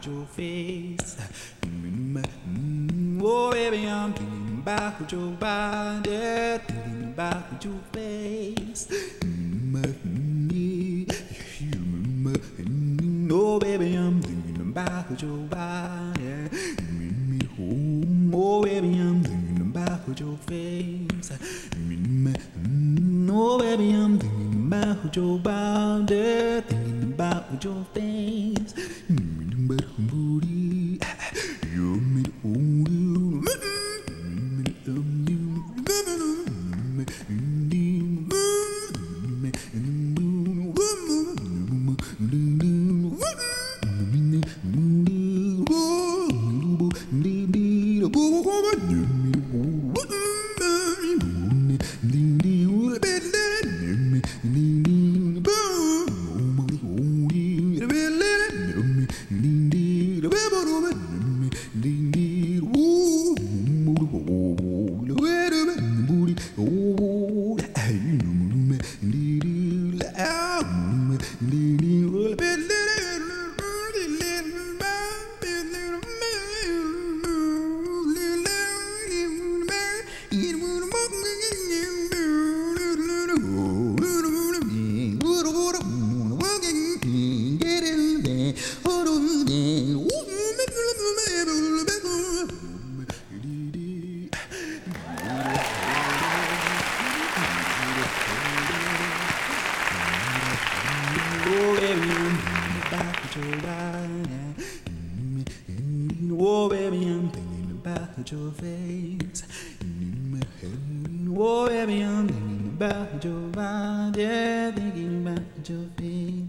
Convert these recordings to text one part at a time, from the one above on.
about your face. Oh, baby, I'm thinking about your body, thinking about your face. Oh, baby, I'm thinking about your body. Oh, baby, I'm thinking about your face. Oh, baby, I'm thinking about your body, thinking about your face. Oh, baby, I'm thinking about your face. Oh, baby, I'm thinking about your body, thinking about your face.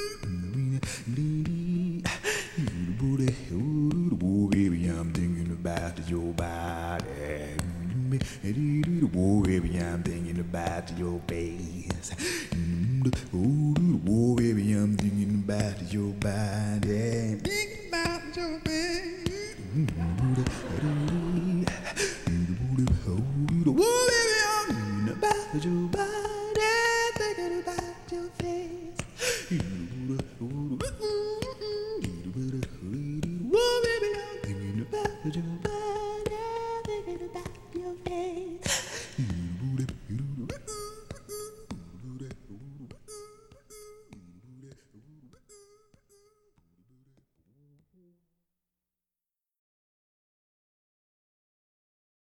Oh, baby, I'm thinking about your body. Oh, baby, I'm thinking about your face. Oh, baby, I'm thinking about your body.